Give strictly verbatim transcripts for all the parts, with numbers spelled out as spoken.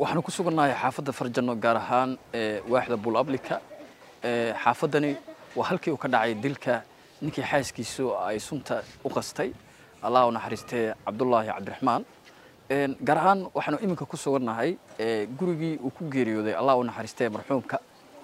waxaan ku suganahay xaafadda Farjano gaar ahaan ee waaxda Buul Ablika ee xaafadani waa halkii uu ka dhacay dilka ninkii xaaskiisu ay sunta u qastay Allah u naxariistay Cabdullaahi Cabdiraxmaan een gaar ahaan waxaanu iminka ku suganahay ee gurigii uu ku geeriyooday Allah u naxariistay marxuumka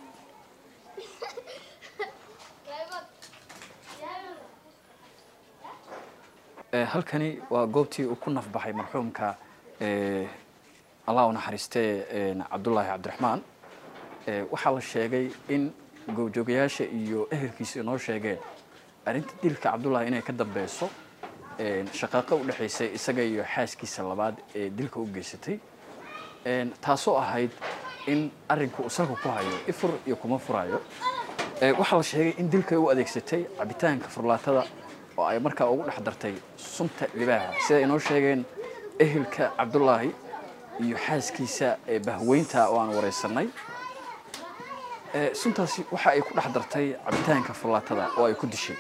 ee halkani waa goobtii uu ku nafbaxay marxuumka ee Allah u naxariistay Cabdullaahi Cabdiraxmaan ee waxa la sheegay in goobjoogayaasha iyo ehelkiisa inoo sheegeen arinta dilka Cabdullaahi inay ka dambayso ee shaqaaqa u dhaxaysay isaga iyo xaaskiisa labaad ee dilka u geysatay ee taasoo ahayd in arinku salka ku hayo ifur iyo kuma furayo ee waxa la sheegay in dilka uu adeegsatay cabitaanka furlaatada oo ay markaa ugu dhaxdartay sunta libaaha sida inoo sheegeen ehelka Cabdullaahi iyo xaaskiisa ee bahweynta oo aan wareysanay ee suntaasi waxa ay ku dhaxdartay cabitaanka furlaatada oo ay ku dishay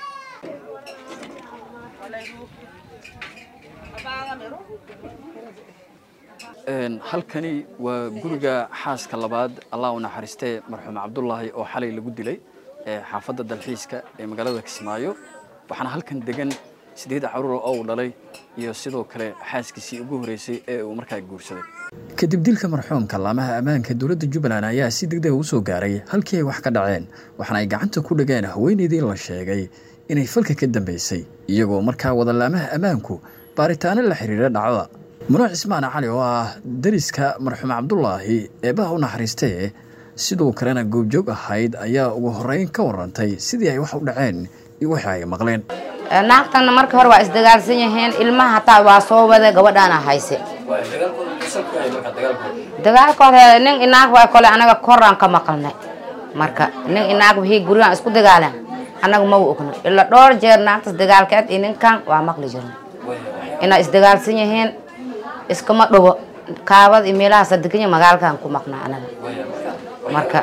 een halkani waa guriga xaaska labaad Allah u naxariistay marxuum Cabdullaahi oo xalay lagu dilay ee xaafadda dalxiiska ee magaalada Kismaayo waxaana halkan degan sideed caruur oo dhalay iyo sidoo kale xaaskiisii ugu horeysay ee uu markaa guursaday kadib dilka marxuumka laamaha amaanka dawladda Jubbaland ayaa si degdeg ah u soo gaaray halkii ay wax ka dhaceen waxaana ay gacanta ku dhigeen haweeneydii la sheegay inay falka ka dambeysay iyagoo markaa wada laamaha amaanku baaritaano la xiriira dhacda Munac Ismaan Cali oo ah dariska marxuum Cabdullaahi ee baa u naxariistay sidoo kalena goobjoog ahayd ayaa ugu horeyn ka warantay sidii ay wax u dhaceen iyo waxa ay maqleen naagtan markii hore waa isdagaalsan yihiin ilmaha hataa waa soo wada gabadhana hayse dagaalkooda nin inaag waa kale anaga koraan ka maqalnay marka nin inaag wixii guriga isku dagaalan anaga ma ogno illa dhowr jeer naagtas dagaalkeed ninkan waa maqli jirnay ina isdagaalsan yihiin iskama dhawo kaabad imeelaha saddeqin magaalkan ku maqnaa anaga marka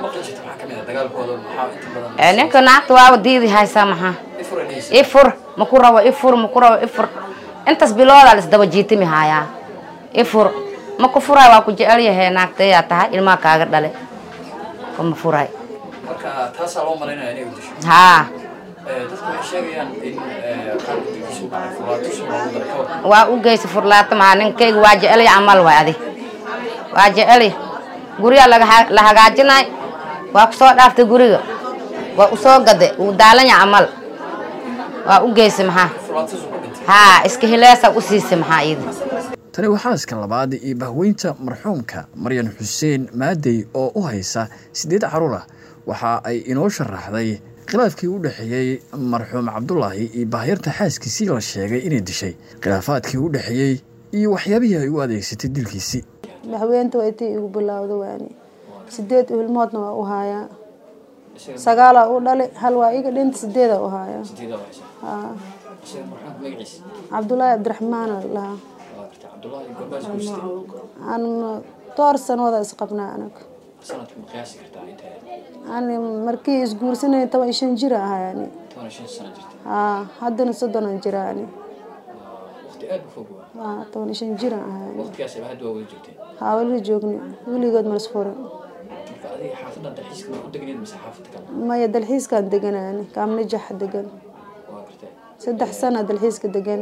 ee ninka naagta waa diidi haysa maxaa ifur ma ku rabo ifur ma ku rabo ifur intaas bilooda la isdaba jiitimi haya ifur ma ku furay waa ku jecel yahay naagta yaa tahay ilma kaaga dhalay kuma furay marka taas loo malaynayo inay u disho ha ee dadku waxay sheegayaan in qalbigiisu dhacay furlaato soo waa u geysay furlaato ma ninkayga waa jecel yahay amal waa adi waa jecel guriga la hagaajinay waa ku soo dhaaftay guriga waa u soo gaday uu daalanya amal waa u geysay maxaa ha iska hileesa u siisay maxaa iyada tani waxa iska labaad iyo bahweynta marxuumka Maryan Xuseen Maadey oo u haysa sideed caruur ah waxa ay inoo sharaxday khilaafkii u dhaxeeyay marxuum Cabdullaahi iyo baahirta xaaskiisii la sheegay inay dishay khilaafaadkii u dhaxeeyay iyo waxyaabihii ay u adeegsatay dilkiisii bahweynta way tii ugu bilowday waani sideed ilmoodna waa u haayaa sagaal oo dhalay hal waa iga dhint sideed oo haayaa ha Cabdullaahi Cabdiraxmaan Allah Cabdullaahi gorbaas guustay aan toor sanada isqabnaa anaga sanadku ma qiyaasi kartaa intee aan markii is guursanay toban iyo shan jir ahaayani toban iyo shan sano jirtay ha haddana soddon jiraani waqti aad u fog waa toban iyo shan jir ahaayani waqtigaas ay hadda wada joogtay ha wali joogni waligood ma isfuran marka adiga xaafadda dalxiiska u deganeed mise xaafadda kale ma ya dalxiiskan deganaani kaamna jax degan waa gartay saddex sano dalxiiska degan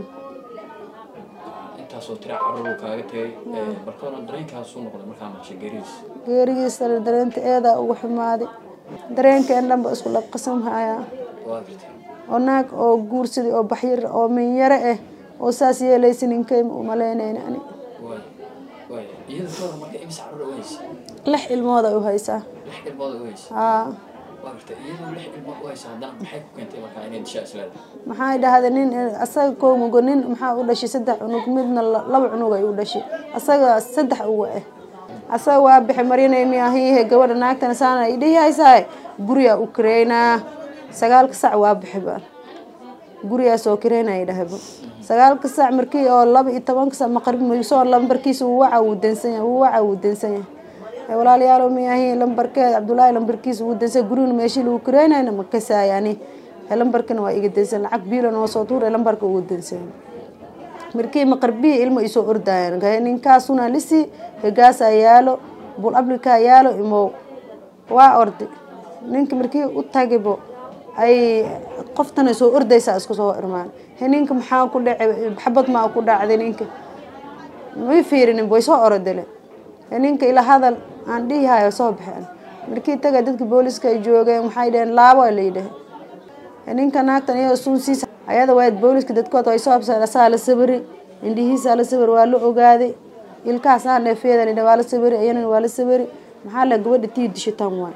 soo tira caruur kaaga tagay ee barkoona dareenkaas soo noqday markaa ma sheegariis geerigiis dareenta eeda ugu xumaaday dareenkeen dhanba isku laqasam haya waa gartay oo naag oo guursaday oo baxyir oo min yare ah oo saas yeelaysan inkay u maleynayna ani way way iyada soo markaa imsa caruur weys lix ilmooda u haysa lix ilmooda u haysa ha waa gartay iyada lix ilmood u haysa hadana maxay ku keentay markaa inay dishaa islaada maxay dhahdeen nin asaga koomugo nin maxaa u dhashay saddex cunug midna laba cunug ay u dhashay asaga saddex ugu ah asaga waa bixi marinay miyahay gabadha naagtana saana ay dhiyaysaa guriga u kireynaa sagaalka sac waa bixi baan guriga soo kireynay dhahabo sagaalka sac markii oo laba iyo toban sac maqrib ma soo lambarkiisa uu waxa uu dansan yahay uu waxa uu dansan yahay walaalayaal miyahay lambarkeed Cabdullaahi lambarkiisa uu dansan guriga meeshii lagu kireynayna ma ka saayani lambarkan waa iga dansan lacag biilan oo soo tuuray lambarka uu dansan markii maqarbi ilmo isoo ordayaan ninkaasuna lisi hegaas ayaalo bul ablika yaalo imo waa ordi ninka markii u tagibo ay qoftana soo ordaysa isku soo irmaan ninka maxaa ku dhacay xabad ma ku dhacday ninka ma fiirin boy soo ordale ninka ila hadal aan dhihayo soo baxeen markii taga dadka booliska ay joogeen waxay dheen laabo leeyahay ninka naagtan iyo suusiis ayada way booliska dadkooda ay soo absaala la sabri indhihiisa la sabir waa la ogaaday ilkaas aan neefeedan ina waa la sabri ayana waa la sabri maxaa la gabadha tii dishitan waa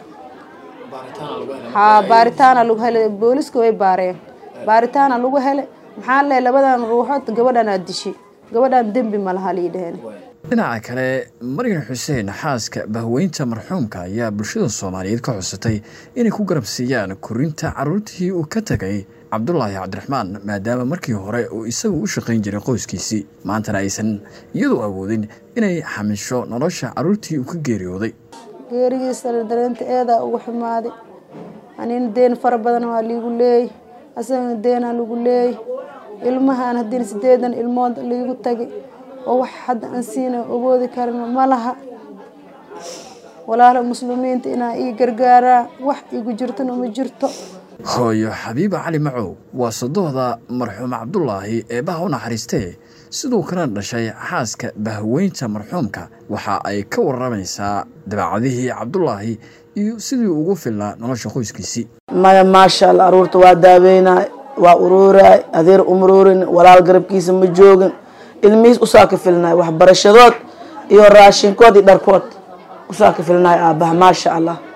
ha baaritaana lagu helay booliska way baareen baaritaana lagu helay maxaa la labadan ruuxood gabadhana dishi gabadhan dambi ma laha leeyahay dhinaca kale Maryan Xuseen xaaska bahweynta marxuumka ayaa bulshada Soomaaliyeed ka xusatay inay ku garabsiiyaan korinta caruurtii uu ka tagay Cabdullaahi Cabdiraxmaan maadaama markii hore uu isagu u shaqayn jiray qoyskiisii maanta aysan iyadoo awoodin inay xamisho nolosha caruurtii uu ka geeriyooday geerigiisa dareenta eeda ugu xumaaday anin deen fara badan waa liigu leey asagana deena lagu leey ilmahan hadii sideedan ilmood liigu tagay oo wax hadda aan siina ogoodi karno malaha walaalo muslimiinta ina ii gargaara wax igu jirtana ma jirto hooyo Xabiiba Cali Macow waa sadooda marxuum Cabdullaahi ee baa u naxariistay sidoo kale dhashay xaaska bahweynta marxuumka waxa ay ka waramaysaa dabacadihii Cabdullaahi iyo sidii ugu filnaa nolosha qoyskiisii ma ma sha Allah aruurta waa daaweynaa waa uruuray adeer umruurin walaal garabkiisa ma joogin ilmiis u saaka filnaa wax barashadood iyo raashinkood iyo dharkood u saaka filnaa aabah ma sha Allah